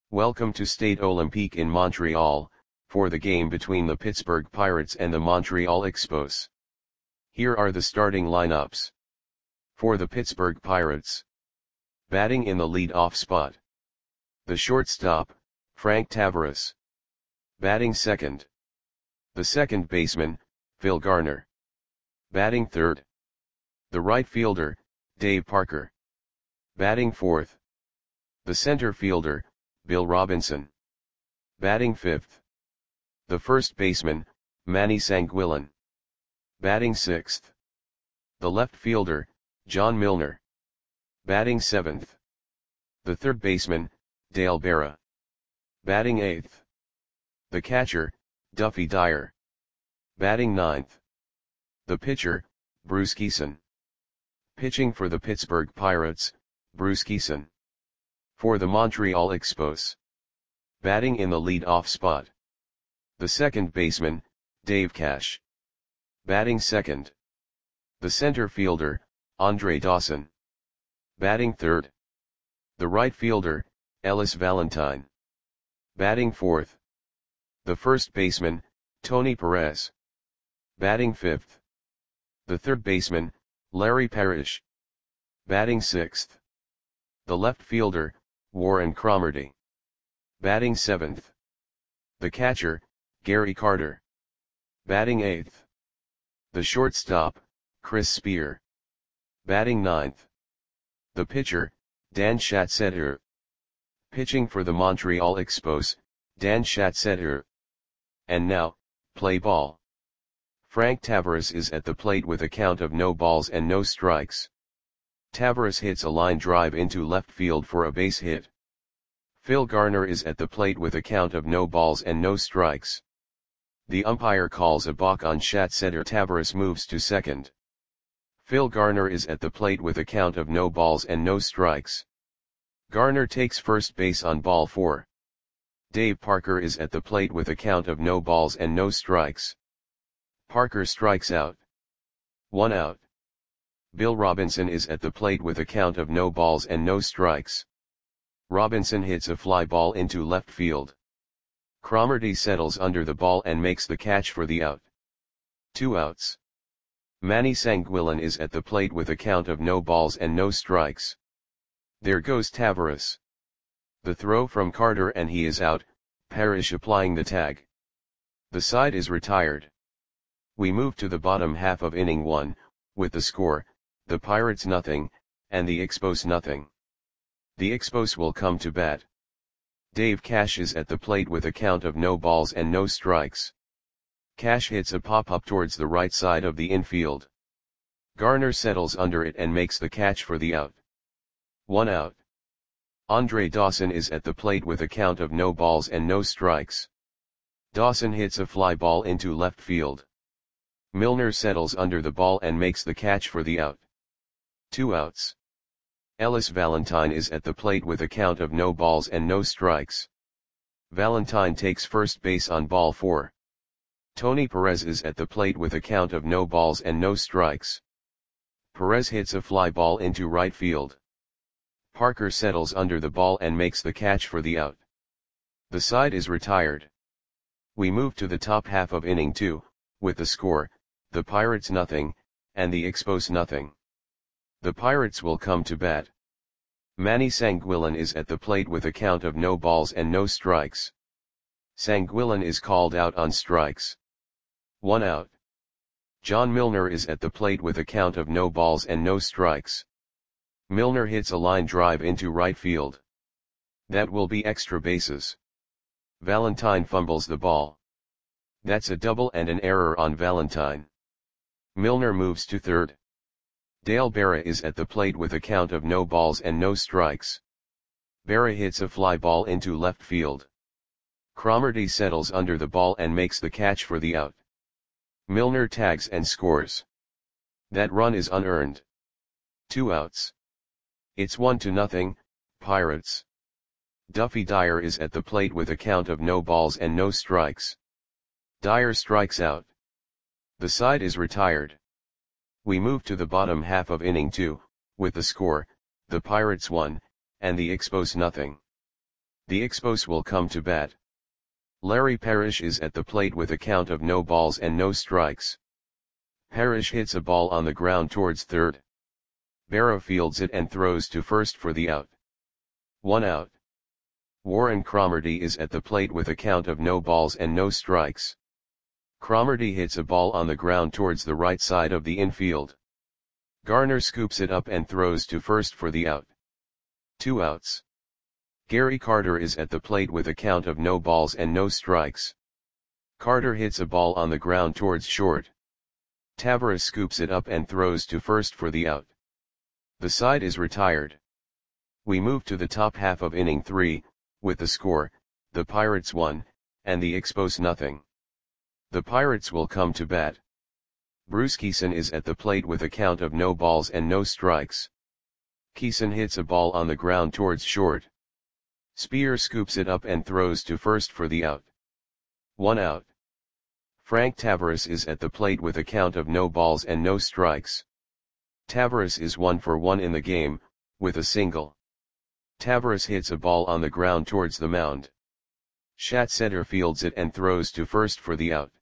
Welcome to Stade Olympique in Montreal, for the game between the Pittsburgh Pirates and the Montreal Expos. Here are the starting lineups. For the Pittsburgh Pirates. Batting in the lead-off spot. The shortstop, Frank Tavares. Batting second. The second baseman, Phil Garner. Batting third. The right fielder, Dave Parker. Batting fourth. The center fielder, Bill Robinson. Batting fifth. The first baseman, Manny Sanguillén. Batting sixth. The left fielder, John Milner. Batting seventh. The third baseman, Dale Berra. Batting eighth. The catcher, Duffy Dyer. Batting ninth. The pitcher, Bruce Kison. Pitching for the Pittsburgh Pirates, Bruce Kison. For the Montreal Expos. Batting in the lead-off spot. The second baseman, Dave Cash. Batting second. The center fielder, Andre Dawson. Batting third. The right fielder, Ellis Valentine. Batting fourth. The first baseman, Tony Perez. Batting fifth. The third baseman, Larry Parrish. Batting sixth. The left fielder, Warren Cromartie. Batting seventh. The catcher, Gary Carter. Batting eighth. The shortstop, Chris Spear. Batting ninth. The pitcher, Dan Schatzeder. Pitching for the Montreal Expos, Dan Schatzeder. And now, play ball. Frank Tavares is at the plate with a count of no balls and no strikes. Tavares hits a line drive into left field for a base hit. Phil Garner is at the plate with a count of no balls and no strikes. The umpire calls a balk on Schatzeder. Tavares moves to second. Phil Garner is at the plate with a count of no balls and no strikes. Garner takes first base on ball 4. Dave Parker is at the plate with a count of no balls and no strikes. Parker strikes out. 1 out. Bill Robinson is at the plate with a count of no balls and no strikes. Robinson hits a fly ball into left field. Cromartie settles under the ball and makes the catch for the out. 2 outs. Manny Sanguillén is at the plate with a count of no balls and no strikes. There goes Tavares. The throw from Carter and he is out, Parrish applying the tag. The side is retired. We move to the bottom half of inning 1, with the score, the Pirates nothing, and the Expos nothing. The Expos will come to bat. Dave Cash is at the plate with a count of no balls and no strikes. Cash hits a pop-up towards the right side of the infield. Garner settles under it and makes the catch for the out. 1 out. Andre Dawson is at the plate with a count of no balls and no strikes. Dawson hits a fly ball into left field. Milner settles under the ball and makes the catch for the out. 2 outs. Ellis Valentine is at the plate with a count of no balls and no strikes. Valentine takes first base on ball 4. Tony Perez is at the plate with a count of no balls and no strikes. Perez hits a fly ball into right field. Parker settles under the ball and makes the catch for the out. The side is retired. We move to the top half of inning 2, with the score, the Pirates nothing, and the Expos nothing. The Pirates will come to bat. Manny Sanguillén is at the plate with a count of no balls and no strikes. Sanguillén is called out on strikes. 1 out. John Milner is at the plate with a count of no balls and no strikes. Milner hits a line drive into right field. That will be extra bases. Valentine fumbles the ball. That's a double and an error on Valentine. Milner moves to third. Dale Berra is at the plate with a count of no balls and no strikes. Berra hits a fly ball into left field. Cromartie settles under the ball and makes the catch for the out. Milner tags and scores. That run is unearned. 2 outs. It's 1-0, Pirates. Duffy Dyer is at the plate with a count of no balls and no strikes. Dyer strikes out. The side is retired. We move to the bottom half of inning 2, with the score, the Pirates 1, and the Expos nothing. The Expos will come to bat. Larry Parrish is at the plate with a count of no balls and no strikes. Parrish hits a ball on the ground towards third. Barrow fields it and throws to first for the out. 1 out. Warren Cromartie is at the plate with a count of no balls and no strikes. Cromartie hits a ball on the ground towards the right side of the infield. Garner scoops it up and throws to first for the out. 2 outs. Gary Carter is at the plate with a count of no balls and no strikes. Carter hits a ball on the ground towards short. Tavares scoops it up and throws to first for the out. The side is retired. We move to the top half of inning 3, with the score, the Pirates 1, and the Expos nothing. The Pirates will come to bat. Bruce Kison is at the plate with a count of no balls and no strikes. Kison hits a ball on the ground towards short. Spear scoops it up and throws to first for the out. 1 out. Frank Tavares is at the plate with a count of no balls and no strikes. Tavares is 1 for 1 in the game, with a single. Tavares hits a ball on the ground towards the mound. Schatzeder fields it and throws to first for the out.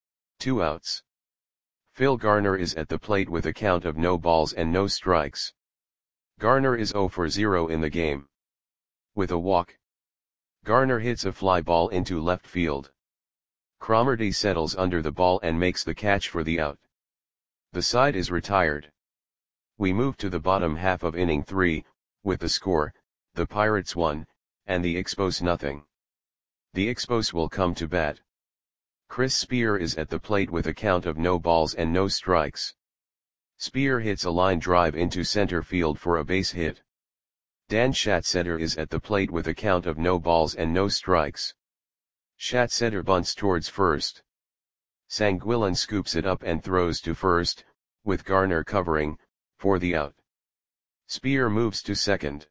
2 outs. Phil Garner is at the plate with a count of no balls and no strikes. Garner is 0 for 0 in the game. With a walk. Garner hits a fly ball into left field. Cromartie settles under the ball and makes the catch for the out. The side is retired. We move to the bottom half of inning 3, with the score, the Pirates 1, and the Expos nothing. The Expos will come to bat. Chris Spear is at the plate with a count of no balls and no strikes. Spear hits a line drive into center field for a base hit. Dan Schatzeder is at the plate with a count of no balls and no strikes. Schatzeder bunts towards first. Sanguillén scoops it up and throws to first, with Garner covering, for the out. Spear moves to second.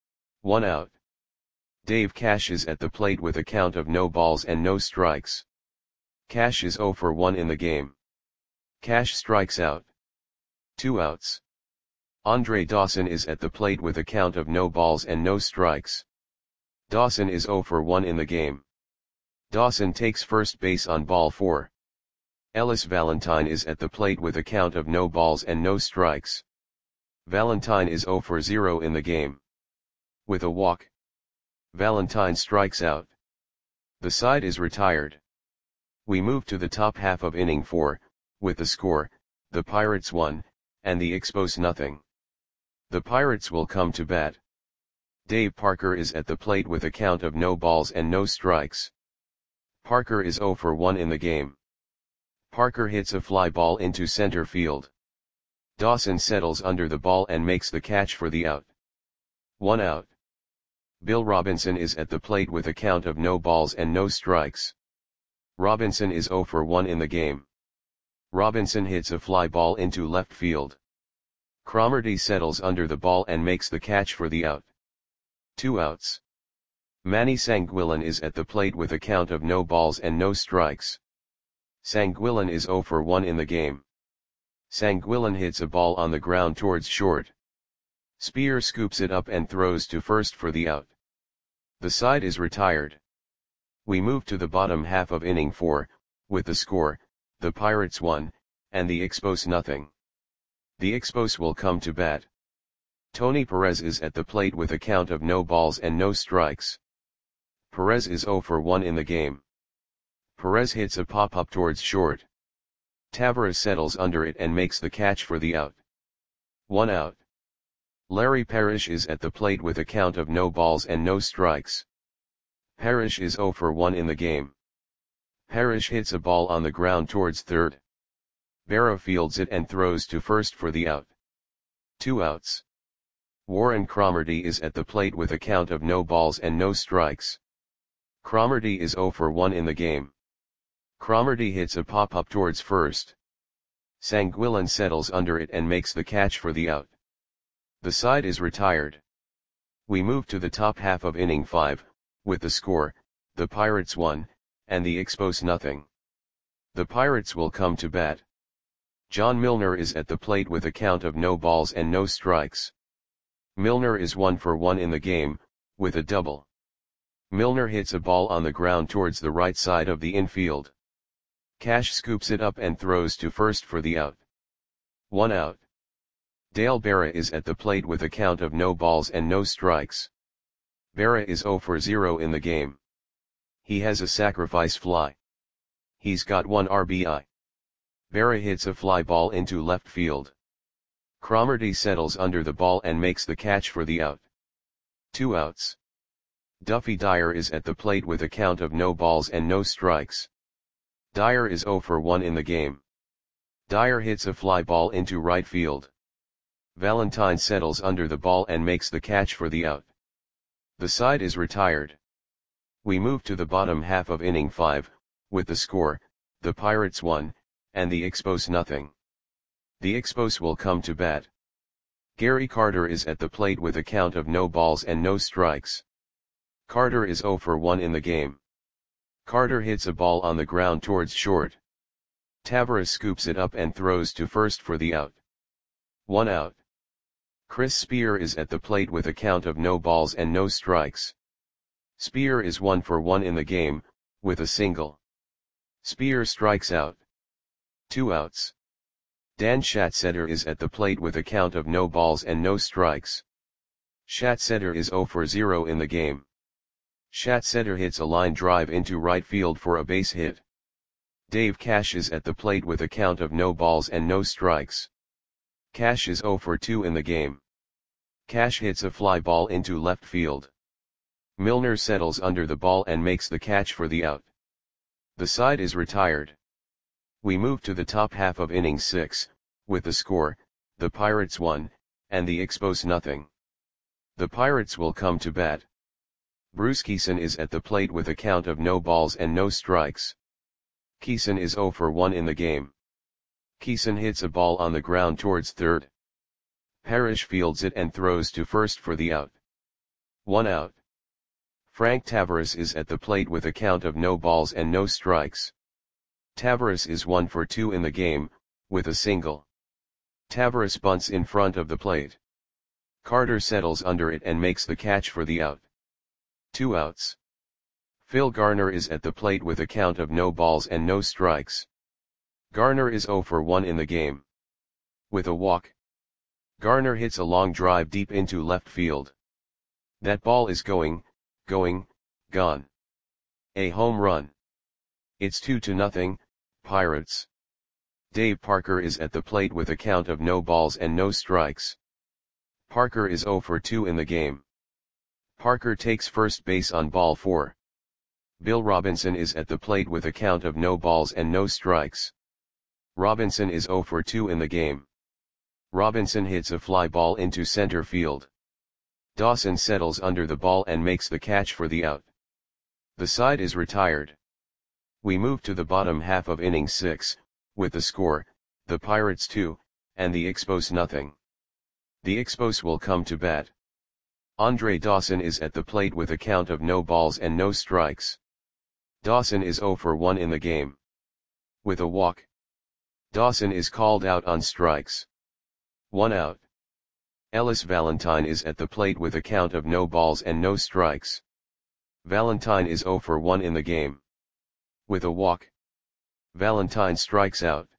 1 out. Dave Cash is at the plate with a count of no balls and no strikes. Cash is 0 for 1 in the game. Cash strikes out. 2 outs. Andre Dawson is at the plate with a count of no balls and no strikes. Dawson is 0 for 1 in the game. Dawson takes first base on ball 4. Ellis Valentine is at the plate with a count of no balls and no strikes. Valentine is 0 for 0 in the game. With a walk. Valentine strikes out. The side is retired. We move to the top half of inning 4, with the score, the Pirates 1, and the Expos nothing. The Pirates will come to bat. Dave Parker is at the plate with a count of no balls and no strikes. Parker is 0 for 1 in the game. Parker hits a fly ball into center field. Dawson settles under the ball and makes the catch for the out. 1 out. Bill Robinson is at the plate with a count of no balls and no strikes. Robinson is 0 for 1 in the game. Robinson hits a fly ball into left field. Cromartie settles under the ball and makes the catch for the out. 2 outs. Manny Sanguillén is at the plate with a count of no balls and no strikes. Sanguillén is 0 for 1 in the game. Sanguillén hits a ball on the ground towards short. Spear scoops it up and throws to first for the out. The side is retired. We move to the bottom half of inning 4, with the score, the Pirates 1, and the Expos nothing. The Expos will come to bat. Tony Perez is at the plate with a count of no balls and no strikes. Perez is 0 for 1 in the game. Perez hits a pop-up towards short. Tavares settles under it and makes the catch for the out. 1 out. Larry Parrish is at the plate with a count of no balls and no strikes. Parrish is 0 for 1 in the game. Parrish hits a ball on the ground towards third. Barrow fields it and throws to first for the out. 2 outs. Warren Cromartie is at the plate with a count of no balls and no strikes. Cromartie is 0 for 1 in the game. Cromartie hits a pop-up towards first. Sanguillén settles under it and makes the catch for the out. The side is retired. We move to the top half of inning 5, with the score, the Pirates 1, and the Expos nothing. The Pirates will come to bat. John Milner is at the plate with a count of no balls and no strikes. Milner is 1 for 1 in the game, with a double. Milner hits a ball on the ground towards the right side of the infield. Cash scoops it up and throws to first for the out. 1 out. Dale Berra is at the plate with a count of no balls and no strikes. Berra is 0 for 0 in the game. He has a sacrifice fly. He's got 1 RBI. Berra hits a fly ball into left field. Cromartie settles under the ball and makes the catch for the out. 2 outs. Duffy Dyer is at the plate with a count of no balls and no strikes. Dyer is 0 for 1 in the game. Dyer hits a fly ball into right field. Valentine settles under the ball and makes the catch for the out. The side is retired. We move to the bottom half of inning 5, with the score, the Pirates 1, and the Expos nothing. The Expos will come to bat. Gary Carter is at the plate with a count of no balls and no strikes. Carter is 0 for 1 in the game. Carter hits a ball on the ground towards short. Tavares scoops it up and throws to first for the out. 1 out. Chris Spear is at the plate with a count of no balls and no strikes. Spear is 1 for 1 in the game, with a single. Spear strikes out. 2 outs. Dan Schatzeder is at the plate with a count of no balls and no strikes. Schatzeder is 0 for 0 in the game. Schatzeder hits a line drive into right field for a base hit. Dave Cash is at the plate with a count of no balls and no strikes. Cash is 0 for 2 in the game. Cash hits a fly ball into left field. Milner settles under the ball and makes the catch for the out. The side is retired. We move to the top half of inning 6, with the score, the Pirates 1, and the Expos nothing. The Pirates will come to bat. Bruce Kison is at the plate with a count of no balls and no strikes. Kison is 0 for 1 in the game. Kison hits a ball on the ground towards third. Parrish fields it and throws to first for the out. 1 out. Frank Tavares is at the plate with a count of no balls and no strikes. Tavares is 1 for 2 in the game, with a single. Tavares bunts in front of the plate. Carter settles under it and makes the catch for the out. 2 outs. Phil Garner is at the plate with a count of no balls and no strikes. Garner is 0 for 1 in the game. With a walk. Garner hits a long drive deep into left field. That ball is gone. A home run. It's 2-0, Pirates. Dave Parker is at the plate with a count of no balls and no strikes. Parker is 0 for 2 in the game. Parker takes first base on ball 4. Bill Robinson is at the plate with a count of no balls and no strikes. Robinson is 0 for 2 in the game. Robinson hits a fly ball into center field. Dawson settles under the ball and makes the catch for the out. The side is retired. We move to the bottom half of inning 6, with the score, the Pirates 2, and the Expos nothing. The Expos will come to bat. Andre Dawson is at the plate with a count of no balls and no strikes. Dawson is 0 for 1 in the game. With a walk. Dawson is called out on strikes. 1 out. Ellis Valentine is at the plate with a count of no balls and no strikes. Valentine is 0 for 1 in the game. With a walk. Valentine strikes out.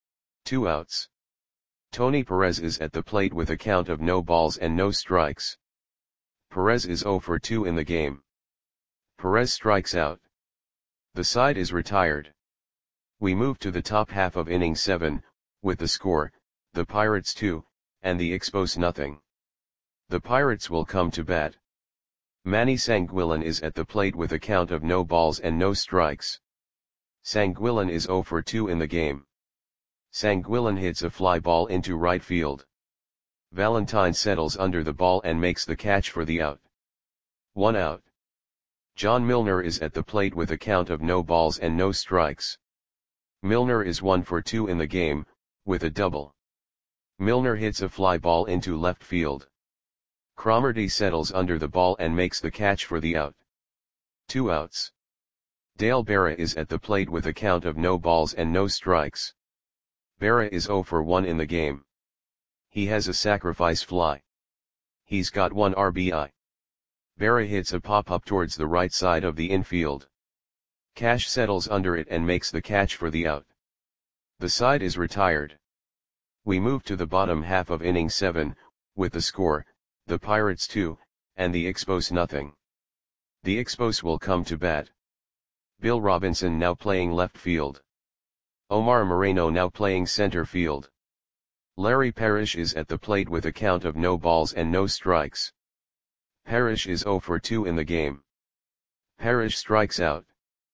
2 outs. Tony Perez is at the plate with a count of no balls and no strikes. Perez is 0 for 2 in the game. Perez strikes out. The side is retired. We move to the top half of inning 7, with the score, the Pirates 2, and the Expos nothing. The Pirates will come to bat. Manny Sanguillen is at the plate with a count of no balls and no strikes. Sanguillen is 0 for 2 in the game. Sanguillen hits a fly ball into right field. Valentine settles under the ball and makes the catch for the out. 1 out. John Milner is at the plate with a count of no balls and no strikes. Milner is 1 for 2 in the game, with a double. Milner hits a fly ball into left field. Cromartie settles under the ball and makes the catch for the out. 2 outs. Dale Berra is at the plate with a count of no balls and no strikes. Berra is 0 for 1 in the game. He has a sacrifice fly. He's got 1 RBI. Berra hits a pop-up towards the right side of the infield. Cash settles under it and makes the catch for the out. The side is retired. We move to the bottom half of inning 7, with the score, the Pirates 2, and the Expos nothing. The Expos will come to bat. Bill Robinson now playing left field. Omar Moreno now playing center field. Larry Parrish is at the plate with a count of no balls and no strikes. Parrish is 0 for 2 in the game. Parrish strikes out.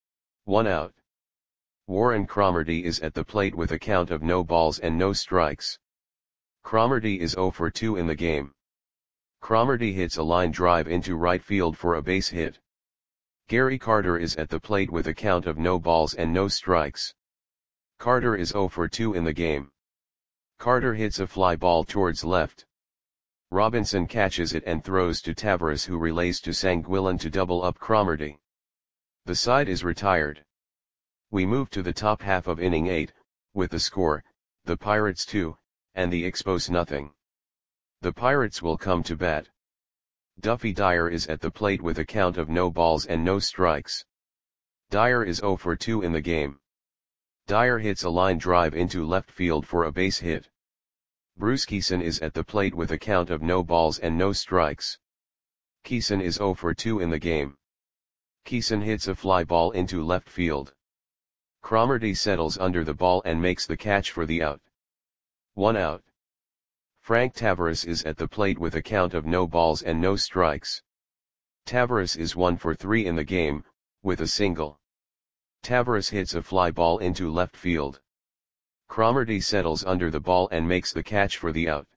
1 out. Warren Cromartie is at the plate with a count of no balls and no strikes. Cromartie is 0 for 2 in the game. Cromartie hits a line drive into right field for a base hit. Gary Carter is at the plate with a count of no balls and no strikes. Carter is 0 for 2 in the game. Carter hits a fly ball towards left. Robinson catches it and throws to Taveras, who relays to Sanguillen to double up Cromartie. The side is retired. We move to the top half of inning 8, with the score, the Pirates 2, and the Expos nothing. The Pirates will come to bat. Duffy Dyer is at the plate with a count of no balls and no strikes. Dyer is 0 for 2 in the game. Dyer hits a line drive into left field for a base hit. Bruce Kison is at the plate with a count of no balls and no strikes. Kison is 0 for 2 in the game. Kison hits a fly ball into left field. Cromartie settles under the ball and makes the catch for the out. 1 out. Frank Taveras is at the plate with a count of no balls and no strikes. Taveras is 1 for 3 in the game, with a single. Taveras hits a fly ball into left field. Cromartie settles under the ball and makes the catch for the out.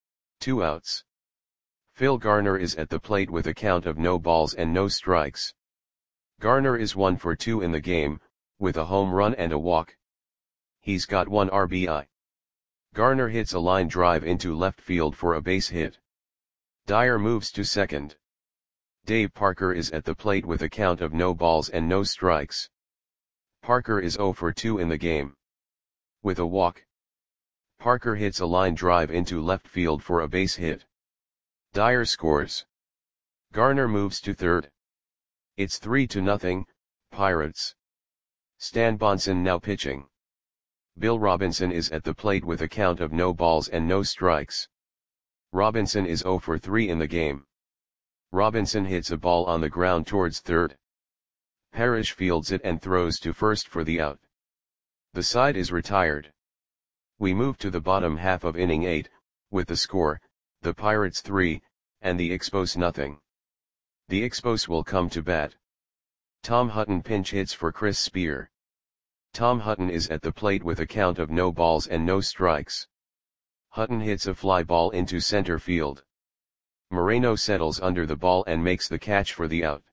2 outs. Phil Garner is at the plate with a count of no balls and no strikes. Garner is 1 for 2 in the game, with a home run and a walk. He's got 1 RBI. Garner hits a line drive into left field for a base hit. Dyer moves to second. Dave Parker is at the plate with a count of no balls and no strikes. Parker is 0 for 2 in the game. With a walk. Parker hits a line drive into left field for a base hit. Dyer scores. Garner moves to third. It's 3-0, Pirates. Stan Bonson now pitching. Bill Robinson is at the plate with a count of no balls and no strikes. Robinson is 0 for 3 in the game. Robinson hits a ball on the ground towards third. Parrish fields it and throws to first for the out. The side is retired. We move to the bottom half of inning 8, with the score, the Pirates 3, and the Expos nothing. The Expos will come to bat. Tom Hutton pinch hits for Chris Spear. Tom Hutton is at the plate with a count of no balls and no strikes. Hutton hits a fly ball into center field. Moreno settles under the ball and makes the catch for the out.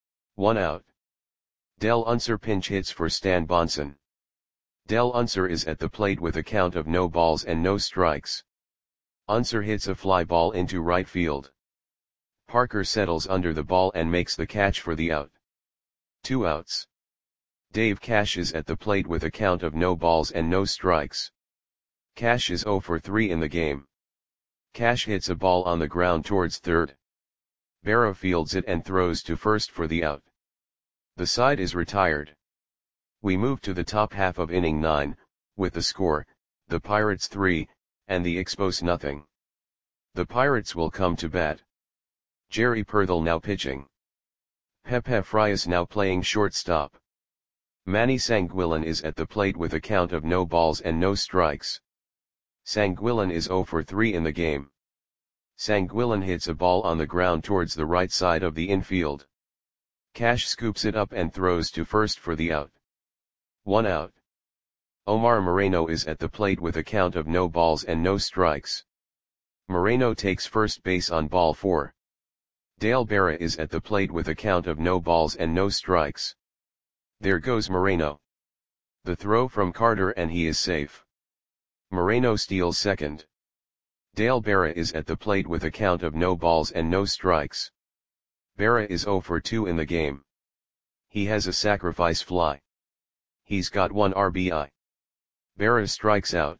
1 out. Del Unser pinch hits for Stan Bonson. Del Unser is at the plate with a count of no balls and no strikes. Unser hits a fly ball into right field. Parker settles under the ball and makes the catch for the out. 2 outs. Dave Cash is at the plate with a count of no balls and no strikes. Cash is 0 for 3 in the game. Cash hits a ball on the ground towards third. Berra fields it and throws to first for the out. The side is retired. We move to the top half of inning 9, with the score, the Pirates 3, and the Expos nothing. The Pirates will come to bat. Jerry Perthel now pitching. Pepe Frias now playing shortstop. Manny Sanguillen is at the plate with a count of no balls and no strikes. Sanguillen is 0 for 3 in the game. Sanguillen hits a ball on the ground towards the right side of the infield. Cash scoops it up and throws to first for the out. 1 out. Omar Moreno is at the plate with a count of no balls and no strikes. Moreno takes first base on ball 4. Dale Berra is at the plate with a count of no balls and no strikes. There goes Moreno. The throw from Carter and he is safe. Moreno steals second. Dale Berra is at the plate with a count of no balls and no strikes. Berra is 0 for 2 in the game. He has a sacrifice fly. He's got 1 RBI. Berra strikes out.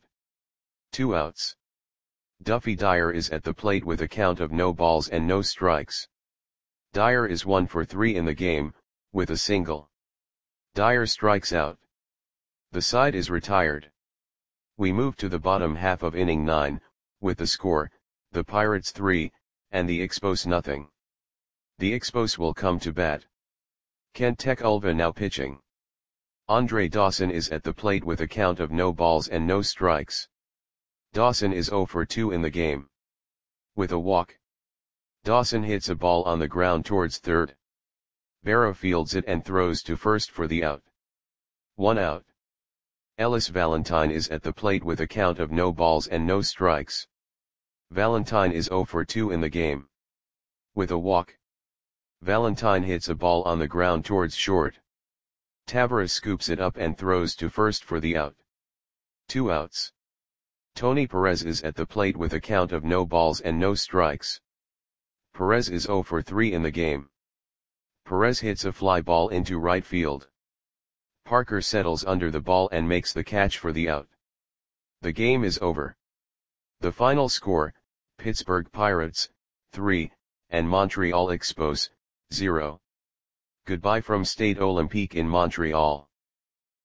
2 outs. Duffy Dyer is at the plate with a count of no balls and no strikes. Dyer is 1 for 3 in the game, with a single. Dyer strikes out. The side is retired. We move to the bottom half of inning 9, with the score, the Pirates 3, and the Expos nothing. The Expos will come to bat. Kent Tekulve now pitching. Andre Dawson is at the plate with a count of no balls and no strikes. Dawson is 0 for 2 in the game. With a walk. Dawson hits a ball on the ground towards third. Barrow fields it and throws to first for the out. 1 out. Ellis Valentine is at the plate with a count of no balls and no strikes. Valentine is 0 for 2 in the game. With a walk. Valentine hits a ball on the ground towards short. Tavares scoops it up and throws to first for the out. 2 outs. Tony Perez is at the plate with a count of no balls and no strikes. Perez is 0 for 3 in the game. Perez hits a fly ball into right field. Parker settles under the ball and makes the catch for the out. The game is over. The final score, Pittsburgh Pirates, 3, and Montreal Expos, 0. Goodbye from Stade Olympique in Montreal.